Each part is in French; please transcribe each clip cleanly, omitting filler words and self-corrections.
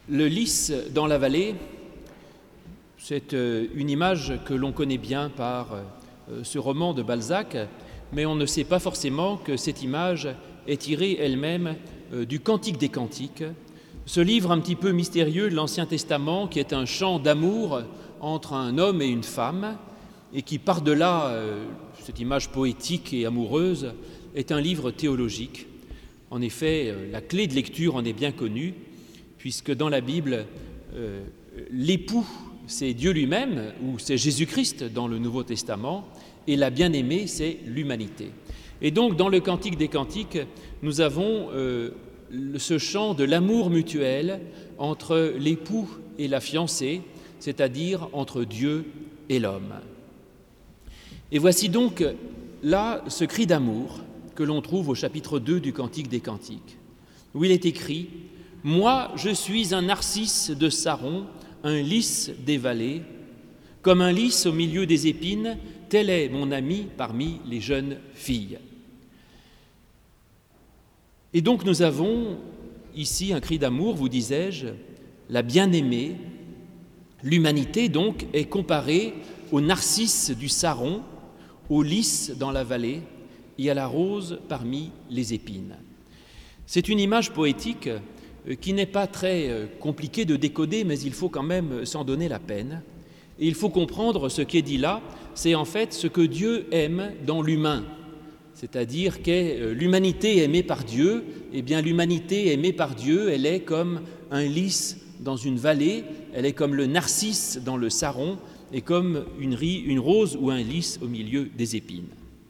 Le lys dans la vallée, c'est une image que l'on connaît bien par ce roman de Balzac, mais on ne sait pas forcément que cette image est tirée elle-même du Cantique des Cantiques, ce livre un petit peu mystérieux de l'Ancien Testament qui est un chant d'amour entre un homme et une femme et qui, par-delà cette image poétique et amoureuse, est un livre théologique. En effet, la clé de lecture en est bien connue, puisque dans la Bible, l'époux, c'est Dieu lui-même, ou c'est Jésus-Christ dans le Nouveau Testament, et la bien-aimée, c'est l'humanité. Et donc, dans le Cantique des Cantiques, nous avons ce chant de l'amour mutuel entre l'époux et la fiancée, c'est-à-dire entre Dieu et l'homme. Et voici donc là ce cri d'amour que l'on trouve au chapitre 2 du Cantique des Cantiques, où il est écrit « Moi, je suis un narcisse de Saron, un lys des vallées, comme un lys au milieu des épines, tel est mon ami parmi les jeunes filles. » Et donc nous avons ici un cri d'amour, vous disais-je, la bien-aimée. L'humanité donc est comparée au narcisse du Saron, au lys dans la vallée et à la rose parmi les épines. C'est une image poétique qui n'est pas très compliquée de décoder, mais il faut quand même s'en donner la peine. Et il faut comprendre ce qui est dit là, c'est en fait ce que Dieu aime dans l'humain, c'est-à-dire que l'humanité aimée par Dieu, eh bien l'humanité aimée par Dieu, elle est comme un lys dans une vallée, elle est comme le narcisse dans le Saron, et comme une rose ou un lys au milieu des épines.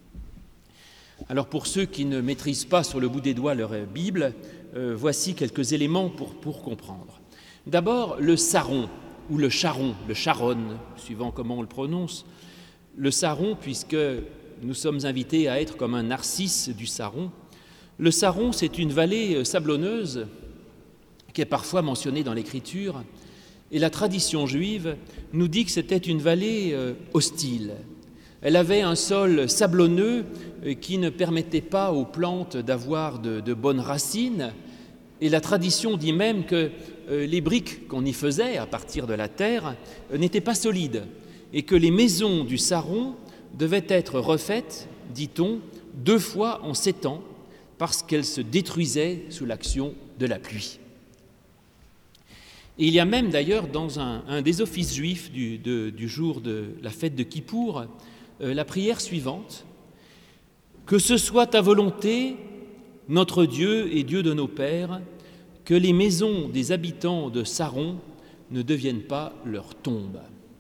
Alors pour ceux qui ne maîtrisent pas sur le bout des doigts leur Bible, voici quelques éléments pour comprendre. D'abord, le Saron, ou le Charon, le Charon, suivant comment on le prononce. Le Saron, puisque nous sommes invités à être comme un narcisse du Saron. Le Saron, c'est une vallée sablonneuse qui est parfois mentionnée dans l'Écriture, et la tradition juive nous dit que c'était une vallée hostile. Elle avait un sol sablonneux qui ne permettait pas aux plantes d'avoir de bonnes racines, et la tradition dit même que les briques qu'on y faisait à partir de la terre n'étaient pas solides, et que les maisons du Saron devaient être refaites, dit-on, 2 fois en 7 ans, parce qu'elles se détruisaient sous l'action de la pluie. Et il y a même d'ailleurs dans un des offices juifs du jour de la fête de Kippour, la prière suivante: « Que ce soit ta volonté, notre Dieu et Dieu de nos pères, que les maisons des habitants de Saron ne deviennent pas leur tombe. »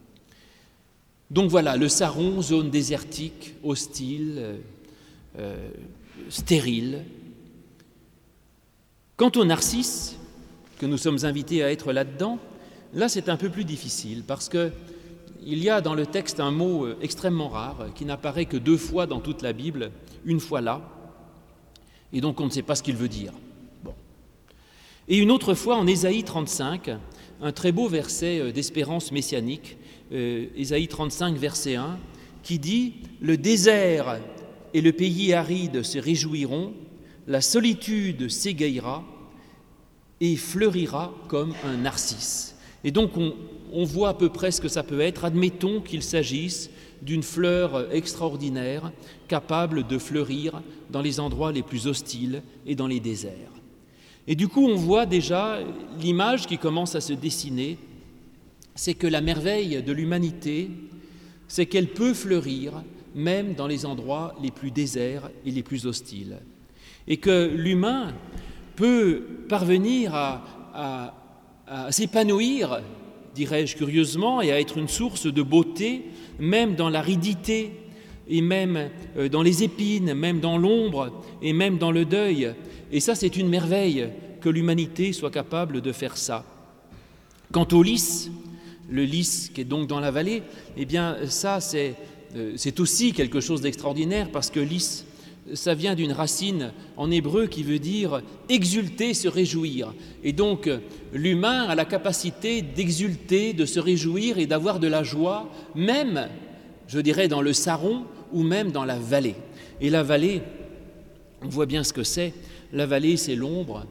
Donc voilà, le Saron, zone désertique, hostile, stérile. Quant au narcisse, que nous sommes invités à être là-dedans, là c'est un peu plus difficile parce qu'il y a dans le texte un mot extrêmement rare qui n'apparaît que 2 fois dans toute la Bible, une fois là, et donc on ne sait pas ce qu'il veut dire. Bon. Et une autre fois en Ésaïe 35, un très beau verset d'espérance messianique, Ésaïe 35, verset 1, qui dit « Le désert et le pays aride se réjouiront, la solitude s'égayera et fleurira comme un narcisse. » Et donc on voit à peu près ce que ça peut être. Admettons qu'il s'agisse d'une fleur extraordinaire, capable de fleurir dans les endroits les plus hostiles et dans les déserts. Et du coup, on voit déjà l'image qui commence à se dessiner, c'est que la merveille de l'humanité, c'est qu'elle peut fleurir même dans les endroits les plus déserts et les plus hostiles. Et que l'humain peut parvenir à s'épanouir, dirais-je curieusement, et à être une source de beauté, même dans l'aridité, et même dans les épines, même dans l'ombre, et même dans le deuil. Et ça, c'est une merveille que l'humanité soit capable de faire ça. Quant au lys, le lys qui est donc dans la vallée, eh bien ça, c'est aussi quelque chose d'extraordinaire parce que lys, ça vient d'une racine en hébreu qui veut dire exulter, se réjouir. Et donc, l'humain a la capacité d'exulter, de se réjouir et d'avoir de la joie, même, je dirais, dans le Saron ou même dans la vallée. Et la vallée, on voit bien ce que c'est. La vallée, c'est l'ombre.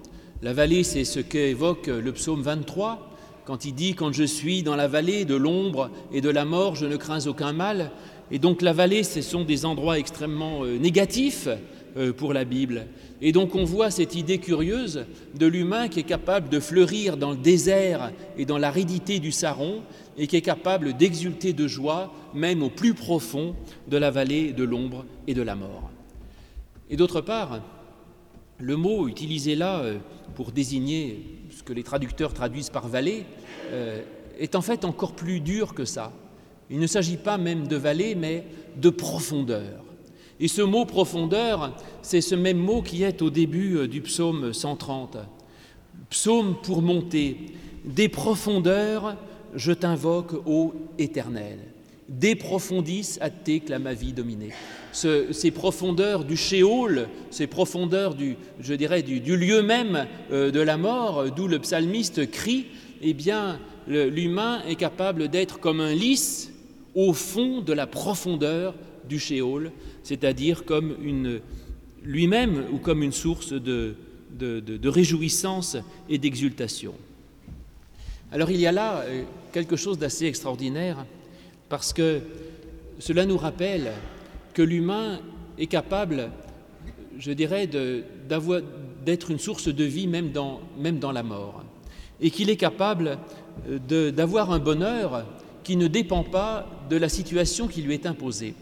La vallée, c'est ce qu'évoque le psaume 23, quand il dit « Quand je suis dans la vallée de l'ombre et de la mort, je ne crains aucun mal ». Et donc la vallée, ce sont des endroits extrêmement négatifs pour la Bible. Et donc on voit cette idée curieuse de l'humain qui est capable de fleurir dans le désert et dans l'aridité du Saron et qui est capable d'exulter de joie même au plus profond de la vallée de l'ombre et de la mort. Et d'autre part, le mot utilisé là pour désigner ce que les traducteurs traduisent par vallée est en fait encore plus dur que ça. Il ne s'agit pas même de vallée, mais de profondeur. Et ce mot profondeur, c'est ce même mot qui est au début du psaume 130. Psaume pour monter. Des profondeurs, je t'invoque, ô Éternel. Des profondis a te clamavi dominé. Ces profondeurs du Sheol, ces profondeurs du lieu même de la mort, d'où le psalmiste crie, eh bien, l'humain est capable d'être comme un lys au fond de la profondeur du Sheol, c'est-à-dire comme lui-même ou comme une source de réjouissance et d'exultation. Alors il y a là quelque chose d'assez extraordinaire parce que cela nous rappelle que l'humain est capable, je dirais, d'être une source de vie même dans la mort et qu'il est capable d'avoir un bonheur qui ne dépend pas de la situation qui lui est imposée.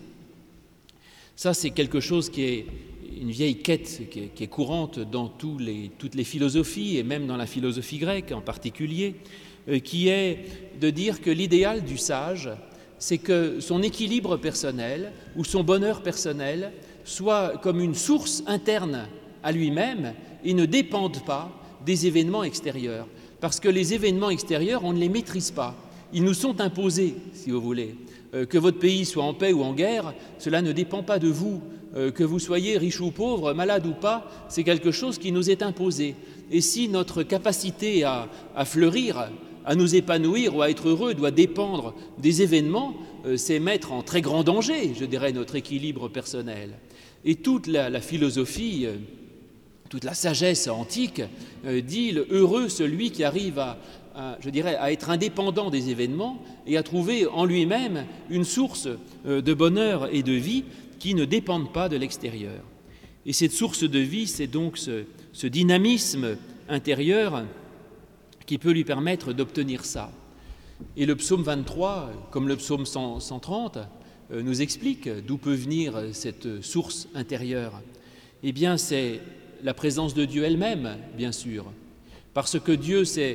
Ça, c'est quelque chose qui est une vieille quête qui est courante dans toutes les philosophies, et même dans la philosophie grecque en particulier, qui est de dire que l'idéal du sage, c'est que son équilibre personnel ou son bonheur personnel soit comme une source interne à lui-même et ne dépende pas des événements extérieurs. Parce que les événements extérieurs, on ne les maîtrise pas. Ils nous sont imposés, si vous voulez. Que votre pays soit en paix ou en guerre, cela ne dépend pas de vous. Que vous soyez riche ou pauvre, malade ou pas, c'est quelque chose qui nous est imposé. Et si notre capacité à fleurir, à nous épanouir ou à être heureux doit dépendre des événements, c'est mettre en très grand danger, je dirais, notre équilibre personnel. Et toute la philosophie, toute la sagesse antique dit « heureux celui qui arrive à être indépendant des événements et à trouver en lui-même une source de bonheur et de vie qui ne dépendent pas de l'extérieur. » Et cette source de vie, c'est donc ce dynamisme intérieur qui peut lui permettre d'obtenir ça. Et le psaume 23, comme le psaume 130, nous explique d'où peut venir cette source intérieure. Eh bien, c'est la présence de Dieu elle-même, bien sûr, parce que Dieu, c'est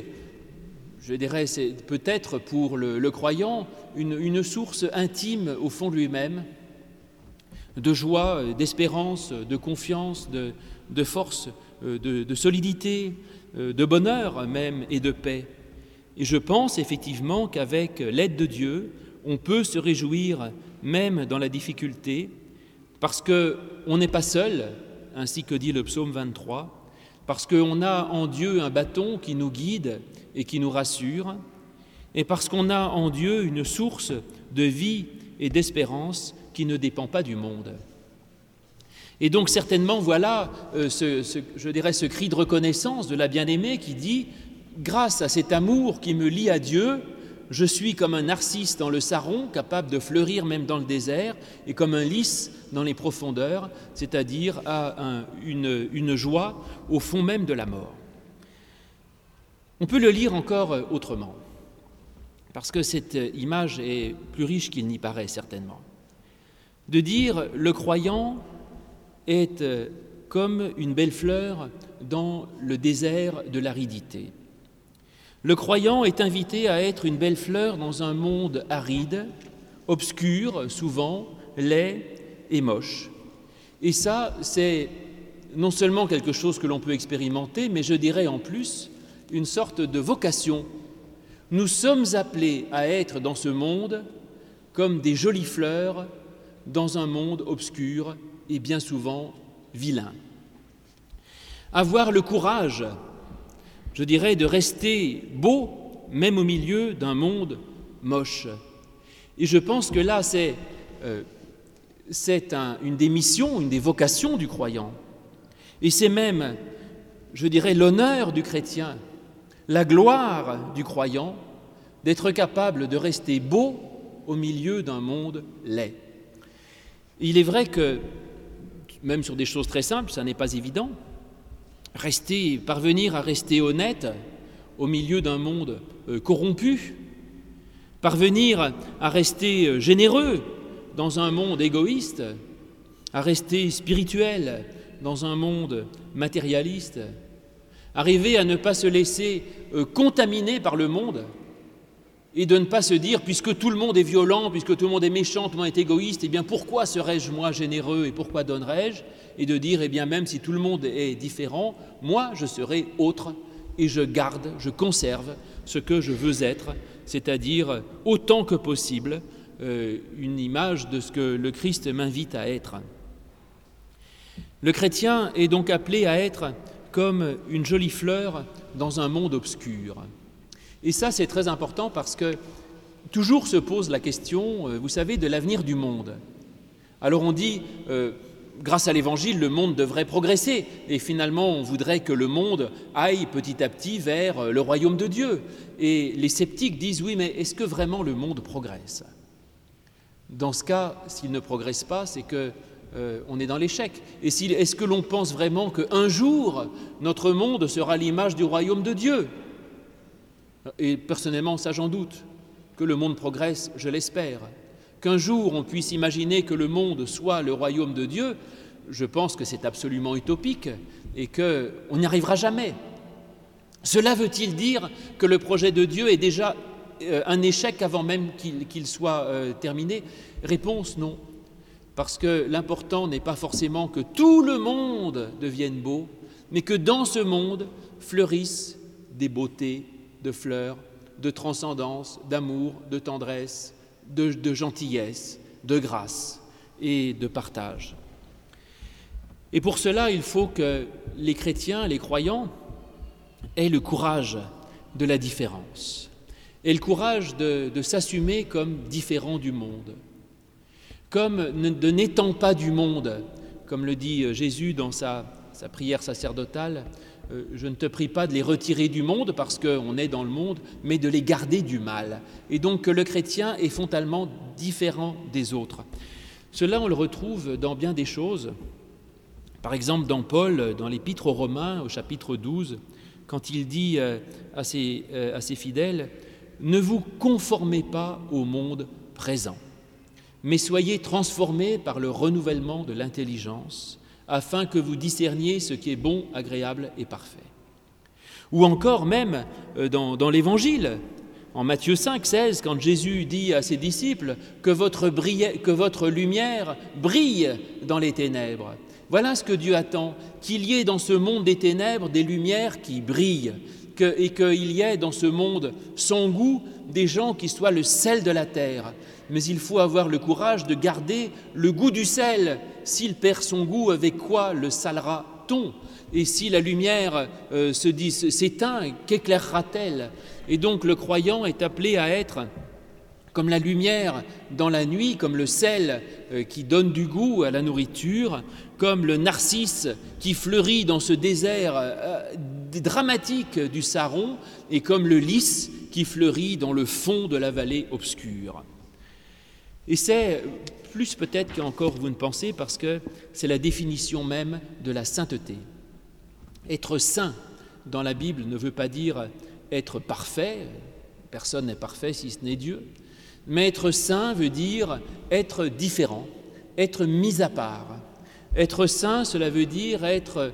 peut-être pour le croyant une source intime au fond de lui-même, de joie, d'espérance, de confiance, de force, de solidité, de bonheur même et de paix. Et je pense effectivement qu'avec l'aide de Dieu, on peut se réjouir même dans la difficulté, parce qu'on n'est pas seul, ainsi que dit le psaume 23, parce qu'on a en Dieu un bâton qui nous guide et qui nous rassure, et parce qu'on a en Dieu une source de vie et d'espérance qui ne dépend pas du monde. Et donc certainement, voilà ce cri de reconnaissance de la bien-aimée qui dit « Grâce à cet amour qui me lie à Dieu, je suis comme un narcisse dans le Saron, capable de fleurir même dans le désert, et comme un lys dans les profondeurs, c'est-à-dire à une joie au fond même de la mort. » On peut le lire encore autrement, parce que cette image est plus riche qu'il n'y paraît certainement. De dire « le croyant est comme une belle fleur dans le désert de l'aridité ». Le croyant est invité à être une belle fleur dans un monde aride, obscur, souvent, laid et moche. Et ça, c'est non seulement quelque chose que l'on peut expérimenter, mais je dirais en plus une sorte de vocation. Nous sommes appelés à être dans ce monde comme des jolies fleurs dans un monde obscur et bien souvent vilain. Avoir le courage, je dirais, de rester beau, même au milieu d'un monde moche. Et je pense que là, c'est une des missions, une des vocations du croyant. Et c'est même, je dirais, l'honneur du chrétien, la gloire du croyant, d'être capable de rester beau au milieu d'un monde laid. Il est vrai que, même sur des choses très simples, ça n'est pas évident, parvenir à rester honnête au milieu d'un monde corrompu, parvenir à rester généreux dans un monde égoïste, à rester spirituel dans un monde matérialiste, arriver à ne pas se laisser contaminer par le monde et de ne pas se dire, puisque tout le monde est violent, puisque tout le monde est méchant, tout le monde est égoïste, eh bien pourquoi serais-je moi généreux et pourquoi donnerais-je? Et de dire, eh bien même si tout le monde est différent, moi je serai autre et je garde, je conserve ce que je veux être, c'est-à-dire autant que possible une image de ce que le Christ m'invite à être. Le chrétien est donc appelé à être comme une jolie fleur dans un monde obscur. Et ça, c'est très important parce que toujours se pose la question, vous savez, de l'avenir du monde. Alors on dit, grâce à l'Évangile, le monde devrait progresser. Et finalement, on voudrait que le monde aille petit à petit vers le royaume de Dieu. Et les sceptiques disent, oui, mais est-ce que vraiment le monde progresse? Dans ce cas, s'il ne progresse pas, c'est que on est dans l'échec. Et est-ce que l'on pense vraiment qu'un jour, notre monde sera l'image du royaume de Dieu? Et personnellement, ça j'en doute. Que le monde progresse, je l'espère. Qu'un jour, on puisse imaginer que le monde soit le royaume de Dieu, je pense que c'est absolument utopique et qu'on n'y arrivera jamais. Cela veut-il dire que le projet de Dieu est déjà un échec avant même qu'il soit terminé? Réponse non. Parce que l'important n'est pas forcément que tout le monde devienne beau, mais que dans ce monde fleurissent des beautés, de fleurs, de transcendance, d'amour, de tendresse, de gentillesse, de grâce et de partage. Et pour cela, il faut que les chrétiens, les croyants, aient le courage de la différence et le courage de s'assumer comme différents du monde. Comme de n'étant pas du monde, comme le dit Jésus dans sa prière sacerdotale, je ne te prie pas de les retirer du monde parce qu'on est dans le monde, mais de les garder du mal. Et donc que le chrétien est fondamentalement différent des autres. Cela, on le retrouve dans bien des choses. Par exemple, dans Paul, dans l'Épître aux Romains, au chapitre 12, quand il dit à ses fidèles, « Ne vous conformez pas au monde présent, mais soyez transformés par le renouvellement de l'intelligence, afin que vous discerniez ce qui est bon, agréable et parfait. » Ou encore même dans l'Évangile, en Matthieu 5, 16, quand Jésus dit à ses disciples que votre lumière brille dans les ténèbres. Voilà ce que Dieu attend, qu'il y ait dans ce monde des ténèbres des lumières qui brillent, et qu'il y ait dans ce monde sans goût des gens qui soient le sel de la terre. Mais il faut avoir le courage de garder le goût du sel. S'il perd son goût, avec quoi le salera-t-on? Et si la lumière s'éteint, qu'éclairera-t-elle? Et donc le croyant est appelé à être comme la lumière dans la nuit, comme le sel qui donne du goût à la nourriture, comme le narcisse qui fleurit dans ce désert dramatique du Saron, et comme le lys qui fleurit dans le fond de la vallée obscure. Et c'est plus peut-être qu'encore vous ne pensez, parce que c'est la définition même de la sainteté. Être saint dans la Bible ne veut pas dire être parfait, personne n'est parfait si ce n'est Dieu, mais être saint veut dire être différent, être mis à part. Être saint, cela veut dire être,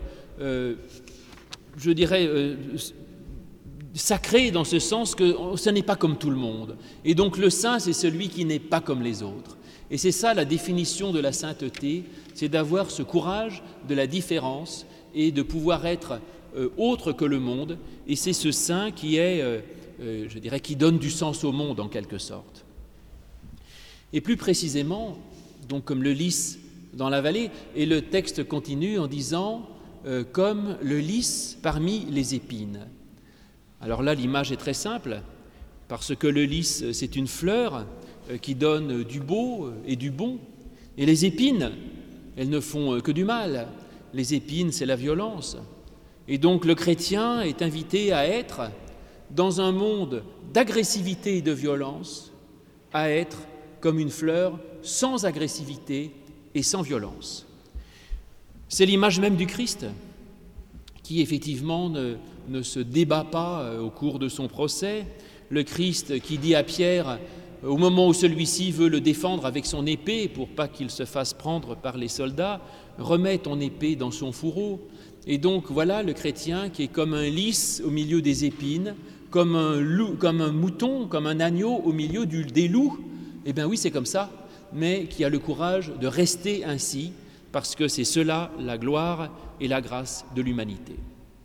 sacré dans ce sens que ce n'est pas comme tout le monde. Et donc le saint, c'est celui qui n'est pas comme les autres. Et c'est ça la définition de la sainteté, c'est d'avoir ce courage de la différence et de pouvoir être autre que le monde. Et c'est ce saint qui est, qui donne du sens au monde en quelque sorte. Et plus précisément, donc comme le lys dans la vallée, et le texte continue en disant comme le lys parmi les épines. Alors là, l'image est très simple, parce que le lys, c'est une fleur qui donne du beau et du bon, et les épines, elles ne font que du mal. Les épines, c'est la violence. Et donc le chrétien est invité à être, dans un monde d'agressivité et de violence, à être comme une fleur sans agressivité et sans violence. C'est l'image même du Christ, qui effectivement ne se débat pas au cours de son procès. Le Christ qui dit à Pierre, au moment où celui-ci veut le défendre avec son épée pour pas qu'il se fasse prendre par les soldats, remets ton épée dans son fourreau. Et donc voilà le chrétien qui est comme un lys au milieu des épines, comme un mouton, comme un agneau au milieu des loups. Eh bien oui, c'est comme ça, mais qui a le courage de rester ainsi, parce que c'est cela la gloire et la grâce de l'humanité.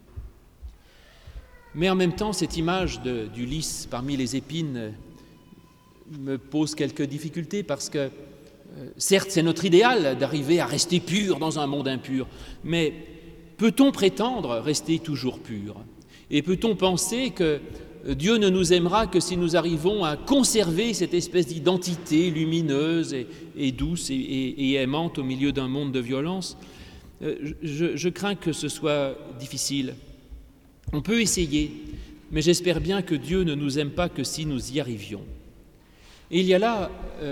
Mais en même temps, cette image du lys parmi les épines me pose quelques difficultés, parce que certes, c'est notre idéal d'arriver à rester pur dans un monde impur, mais peut-on prétendre rester toujours pur? Et peut-on penser que Dieu ne nous aimera que si nous arrivons à conserver cette espèce d'identité lumineuse et douce et aimante au milieu d'un monde de violence? Je crains que ce soit difficile. On peut essayer, mais j'espère bien que Dieu ne nous aime pas que si nous y arrivions. Et il y a là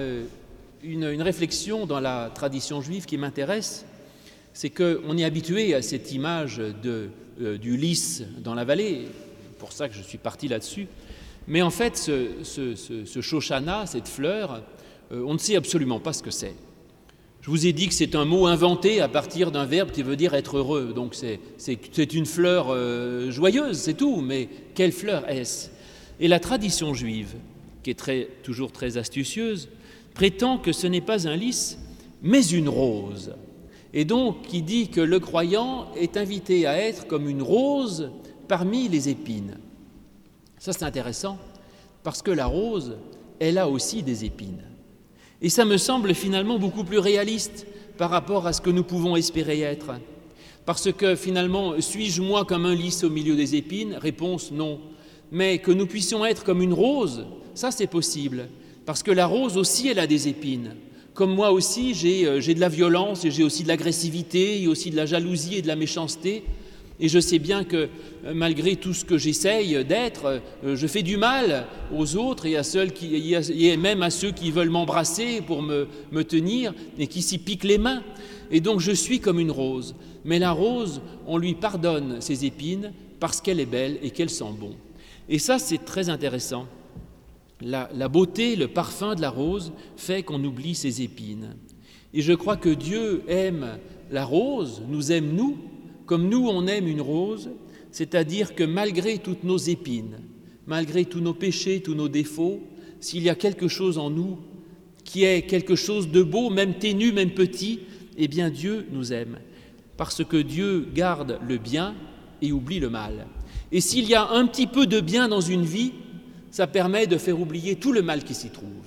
une réflexion dans la tradition juive qui m'intéresse, c'est qu'on est habitué à cette image du lys dans la vallée, c'est pour ça que je suis parti là-dessus, mais en fait ce shoshana, cette fleur, on ne sait absolument pas ce que c'est. Je vous ai dit que c'est un mot inventé à partir d'un verbe qui veut dire être heureux, donc c'est une fleur joyeuse, c'est tout, mais quelle fleur est-ce? Et la tradition juive, qui est toujours très astucieuse, prétend que ce n'est pas un lys, mais une rose. Et donc, qui dit que le croyant est invité à être comme une rose parmi les épines. Ça, c'est intéressant, parce que la rose, elle a aussi des épines. Et ça me semble finalement beaucoup plus réaliste par rapport à ce que nous pouvons espérer être. Parce que finalement, suis-je moi comme un lys au milieu des épines? Réponse non. Mais que nous puissions être comme une rose, ça c'est possible. Parce que la rose aussi, elle a des épines. Comme moi aussi, j'ai de la violence, et j'ai aussi de l'agressivité, et aussi de la jalousie et de la méchanceté. Et je sais bien que malgré tout ce que j'essaye d'être, je fais du mal aux autres et même à ceux qui veulent m'embrasser pour me tenir et qui s'y piquent les mains. Et donc je suis comme une rose. Mais la rose, on lui pardonne ses épines parce qu'elle est belle et qu'elle sent bon. Et ça, c'est très intéressant. La beauté, le parfum de la rose fait qu'on oublie ses épines. Et je crois que Dieu aime la rose, nous aime nous, comme nous on aime une rose, c'est-à-dire que malgré toutes nos épines, malgré tous nos péchés, tous nos défauts, s'il y a quelque chose en nous qui est quelque chose de beau, même ténu, même petit, eh bien Dieu nous aime, parce que Dieu garde le bien et oublie le mal. Et s'il y a un petit peu de bien dans une vie, ça permet de faire oublier tout le mal qui s'y trouve.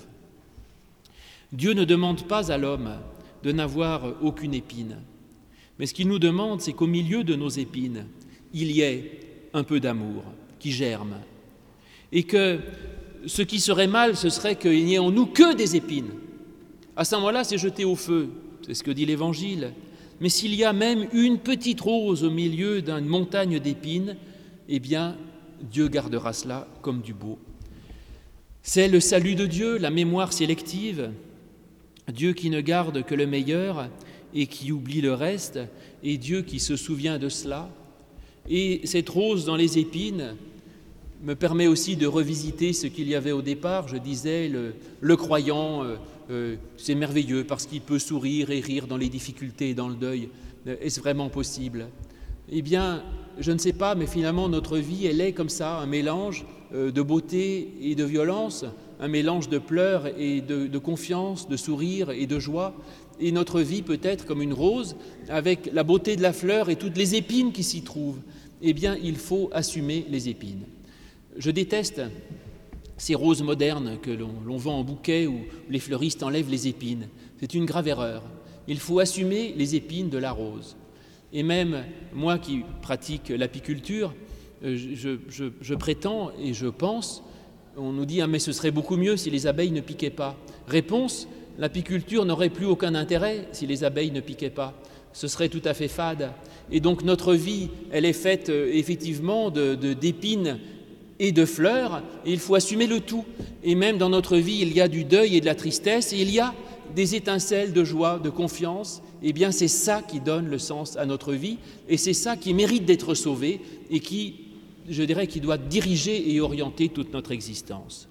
Dieu ne demande pas à l'homme de n'avoir aucune épine, mais ce qu'il nous demande, c'est qu'au milieu de nos épines, il y ait un peu d'amour qui germe. Et que ce qui serait mal, ce serait qu'il n'y ait en nous que des épines. À ce moment-là, c'est jeté au feu, c'est ce que dit l'Évangile. Mais s'il y a même une petite rose au milieu d'une montagne d'épines, eh bien, Dieu gardera cela comme du beau. C'est le salut de Dieu, la mémoire sélective, Dieu qui ne garde que le meilleur et qui oublie le reste, et Dieu qui se souvient de cela. Et cette rose dans les épines me permet aussi de revisiter ce qu'il y avait au départ. Je disais, le croyant, c'est merveilleux parce qu'il peut sourire et rire dans les difficultés et dans le deuil. Est-ce vraiment possible? Eh bien, je ne sais pas, mais finalement, notre vie, elle est comme ça, un mélange de beauté et de violence, un mélange de pleurs et de confiance, de sourire et de joie. Et notre vie peut être comme une rose, avec la beauté de la fleur et toutes les épines qui s'y trouvent. Eh bien, il faut assumer les épines. Je déteste ces roses modernes que l'on vend en bouquet où les fleuristes enlèvent les épines. C'est une grave erreur. Il faut assumer les épines de la rose. Et même moi qui pratique l'apiculture, je prétends et je pense, on nous dit « Ah mais ce serait beaucoup mieux si les abeilles ne piquaient pas ». Réponse, l'apiculture n'aurait plus aucun intérêt si les abeilles ne piquaient pas. ce serait tout à fait fade. Et donc notre vie, elle est faite effectivement d'épines et de fleurs, et il faut assumer le tout. Et même dans notre vie, il y a du deuil et de la tristesse, et il y a des étincelles de joie, de confiance. Eh bien, c'est ça qui donne le sens à notre vie, et c'est ça qui mérite d'être sauvé, et qui, je dirais, qui doit diriger et orienter toute notre existence.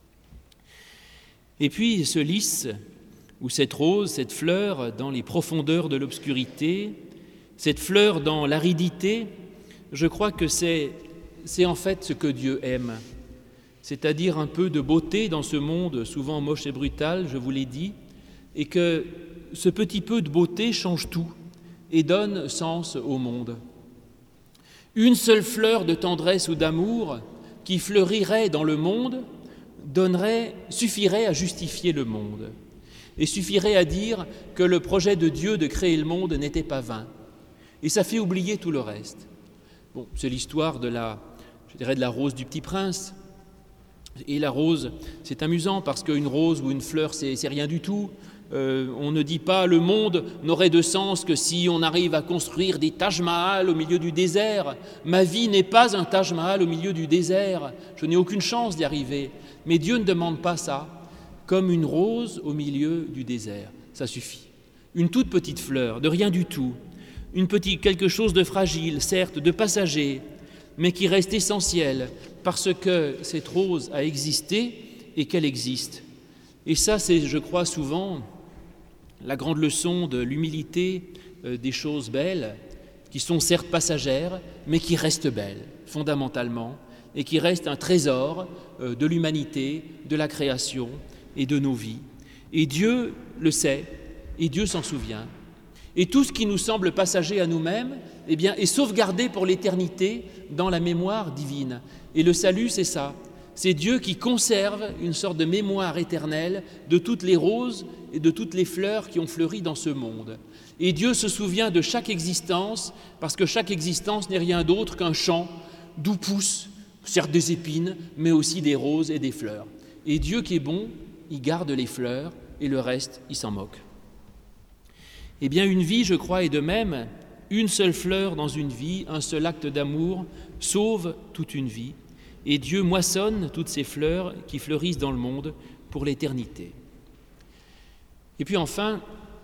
Et puis, ce lys, ou cette rose, cette fleur dans les profondeurs de l'obscurité, cette fleur dans l'aridité, je crois que c'est en fait ce que Dieu aime, c'est-à-dire un peu de beauté dans ce monde souvent moche et brutal, je vous l'ai dit, et que ce petit peu de beauté change tout et donne sens au monde. Une seule fleur de tendresse ou d'amour qui fleurirait dans le monde suffirait à justifier le monde et suffirait à dire que le projet de Dieu de créer le monde n'était pas vain. Et ça fait oublier tout le reste. Bon, c'est l'histoire de la rose du Petit Prince. Et la rose, c'est amusant parce qu'une rose ou une fleur, c'est rien du tout. On ne dit pas le monde n'aurait de sens que si on arrive à construire des Taj Mahal au milieu du désert. Ma vie n'est pas un Taj Mahal au milieu du désert. Je n'ai aucune chance d'y arriver. Mais Dieu ne demande pas ça, comme une rose au milieu du désert. Ça suffit. Une toute petite fleur, de rien du tout. Quelque chose de fragile, certes, de passager, mais qui reste essentiel parce que cette rose a existé et qu'elle existe. Et ça, c'est, je crois, souvent la grande leçon de l'humilité des choses belles, qui sont certes passagères, mais qui restent belles, fondamentalement, et qui restent un trésor de l'humanité, de la création et de nos vies. Et Dieu le sait, et Dieu s'en souvient. Et tout ce qui nous semble passager à nous-mêmes, eh bien, est sauvegardé pour l'éternité dans la mémoire divine. Et le salut, c'est ça. C'est Dieu qui conserve une sorte de mémoire éternelle de toutes les roses et de toutes les fleurs qui ont fleuri dans ce monde. Et Dieu se souvient de chaque existence, parce que chaque existence n'est rien d'autre qu'un champ d'où poussent, certes des épines, mais aussi des roses et des fleurs. Et Dieu qui est bon, il garde les fleurs, et le reste, il s'en moque. Eh bien, une vie, je crois, est de même. Une seule fleur dans une vie, un seul acte d'amour sauve toute une vie. Et Dieu moissonne toutes ces fleurs qui fleurissent dans le monde pour l'éternité. Et puis enfin,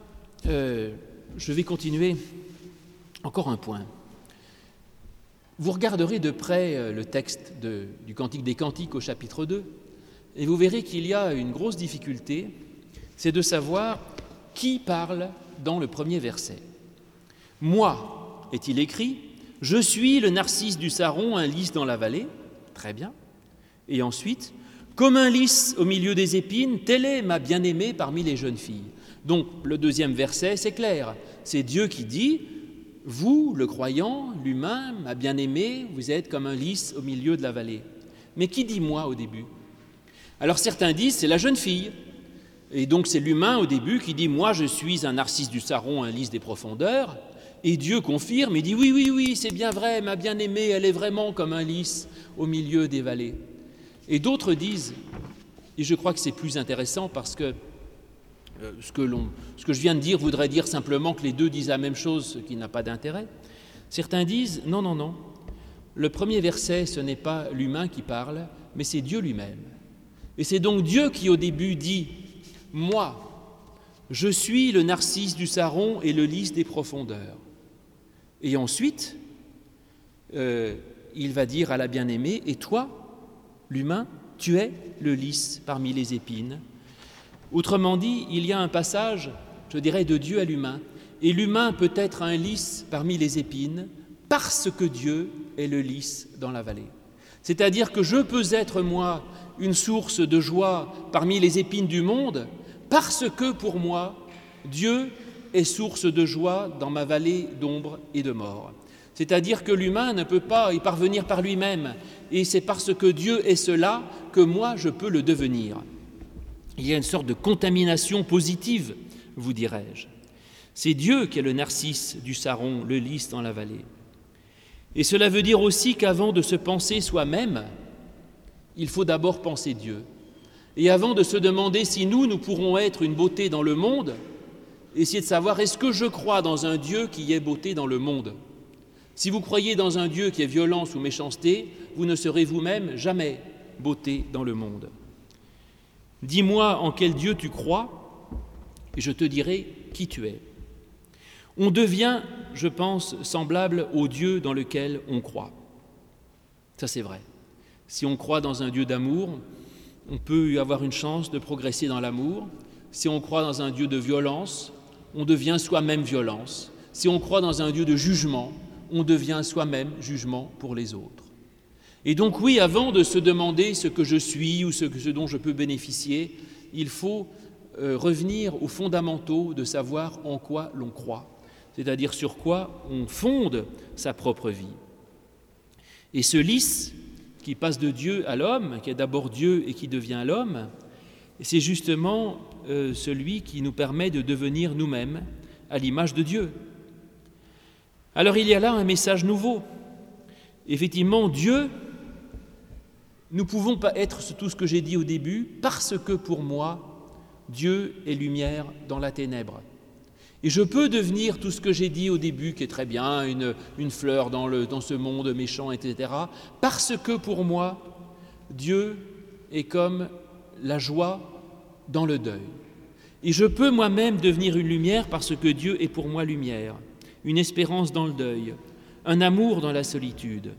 je vais continuer encore un point. Vous regarderez de près le texte du Cantique des Cantiques au chapitre 2, et vous verrez qu'il y a une grosse difficulté, c'est de savoir qui parle dans le premier verset. « Moi, est-il écrit, je suis le narcisse du Saron, un lys dans la vallée. » Très bien. Et ensuite, « Comme un lys au milieu des épines, telle est ma bien-aimée parmi les jeunes filles. » Donc, le deuxième verset, c'est clair. C'est Dieu qui dit, « Vous, le croyant, l'humain, ma bien-aimée, vous êtes comme un lys au milieu de la vallée. » Mais qui dit « moi » au début ? Alors certains disent, c'est la jeune fille. Et donc c'est l'humain au début qui dit « Moi je suis un narcisse du Saron, un lys des profondeurs ». Et Dieu confirme et dit « Oui, c'est bien vrai, ma bien-aimée, elle est vraiment comme un lys au milieu des vallées. » Et d'autres disent, et je crois que c'est plus intéressant parce que ce que je viens de dire voudrait dire simplement que les deux disent la même chose, ce qui n'a pas d'intérêt. Certains disent « Non, le premier verset, ce n'est pas l'humain qui parle, mais c'est Dieu lui-même. » Et c'est donc Dieu qui au début dit « Moi, je suis le narcisse du Saron et le lys des profondeurs. » Et ensuite, il va dire à la bien-aimée « Et toi, l'humain, tu es le lys parmi les épines. » Autrement dit, il y a un passage, je dirais, de Dieu à l'humain. Et l'humain peut être un lys parmi les épines parce que Dieu est le lys dans la vallée. C'est-à-dire que je peux être, moi, une source de joie parmi les épines du monde parce que, pour moi, Dieu est source de joie dans ma vallée d'ombre et de mort. C'est-à-dire que l'humain ne peut pas y parvenir par lui-même, et c'est parce que Dieu est cela que moi je peux le devenir. Il y a une sorte de contamination positive, vous dirais-je. C'est Dieu qui est le narcisse du Saron, le lys dans la vallée. Et cela veut dire aussi qu'avant de se penser soi-même, il faut d'abord penser Dieu. Et avant de se demander si nous pourrons être une beauté dans le monde, essayer de savoir est-ce que je crois dans un Dieu qui est beauté dans le monde. Si vous croyez dans un Dieu qui est violence ou méchanceté, vous ne serez vous-même jamais beauté dans le monde. Dis-moi en quel Dieu tu crois, et je te dirai qui tu es. On devient, je pense, semblable au Dieu dans lequel on croit. Ça, c'est vrai. Si on croit dans un Dieu d'amour, on peut avoir une chance de progresser dans l'amour. Si on croit dans un Dieu de violence, on devient soi-même violence. Si on croit dans un Dieu de jugement, on devient soi-même jugement pour les autres. Et donc oui, avant de se demander ce que je suis ou ce dont je peux bénéficier, il faut revenir aux fondamentaux de savoir en quoi l'on croit, c'est-à-dire sur quoi on fonde sa propre vie. Et ce lys qui passe de Dieu à l'homme, qui est d'abord Dieu et qui devient l'homme, c'est justement celui qui nous permet de devenir nous-mêmes à l'image de Dieu. Alors il y a là un message nouveau. Effectivement, Dieu, nous ne pouvons pas être tout ce que j'ai dit au début, parce que pour moi, Dieu est lumière dans la ténèbre. Et je peux devenir tout ce que j'ai dit au début, qui est très bien, une fleur dans ce monde méchant, etc., parce que pour moi, Dieu est comme la joie dans le deuil. Et je peux moi-même devenir une lumière parce que Dieu est pour moi lumière, une espérance dans le deuil, un amour dans la solitude.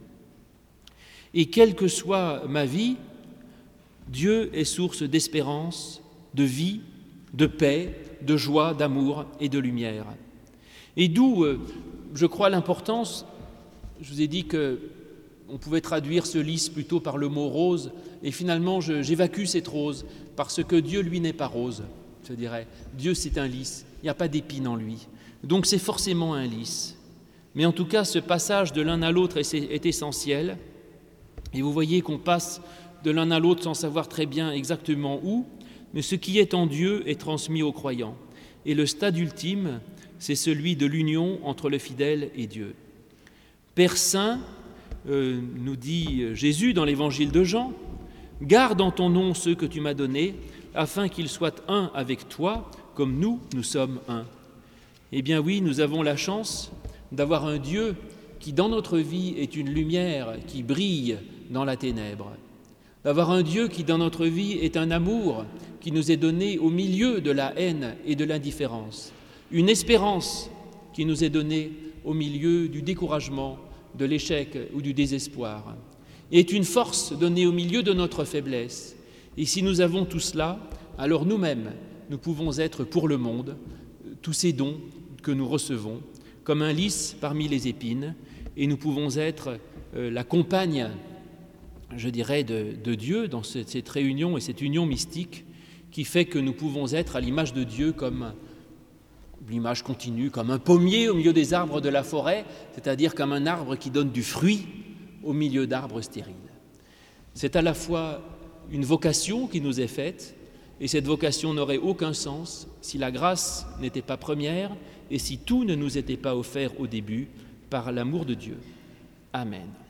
Et quelle que soit ma vie, Dieu est source d'espérance, de vie, de paix, de joie, d'amour et de lumière. Et d'où, je crois, l'importance, je vous ai dit qu'on pouvait traduire ce lys plutôt par le mot rose, et finalement j'évacue cette rose, parce que Dieu, lui, n'est pas rose, je dirais. Dieu, c'est un lys, il n'y a pas d'épines en lui. Donc c'est forcément un lys. Mais en tout cas, ce passage de l'un à l'autre est essentiel, et vous voyez qu'on passe de l'un à l'autre sans savoir très bien exactement où, mais ce qui est en Dieu est transmis aux croyants. Et le stade ultime, c'est celui de l'union entre le fidèle et Dieu. Père Saint, nous dit Jésus dans l'évangile de Jean, « Garde en ton nom ceux que tu m'as donnés, afin qu'ils soient un avec toi, comme nous sommes un. » Eh bien oui, nous avons la chance d'avoir un Dieu qui, dans notre vie, est une lumière qui brille dans la ténèbre. D'avoir un Dieu qui, dans notre vie, est un amour qui nous est donné au milieu de la haine et de l'indifférence. Une espérance qui nous est donnée au milieu du découragement, de l'échec ou du désespoir. Et est une force donnée au milieu de notre faiblesse. Et si nous avons tout cela, alors nous-mêmes, nous pouvons être pour le monde tous ces dons que nous recevons, comme un lys parmi les épines, et nous pouvons être la compagne, je dirais, de Dieu dans cette réunion et cette union mystique qui fait que nous pouvons être à l'image de Dieu comme l'image continue, comme un pommier au milieu des arbres de la forêt, c'est-à-dire comme un arbre qui donne du fruit au milieu d'arbres stériles. C'est à la fois une vocation qui nous est faite, et cette vocation n'aurait aucun sens si la grâce n'était pas première et si tout ne nous était pas offert au début par l'amour de Dieu. Amen.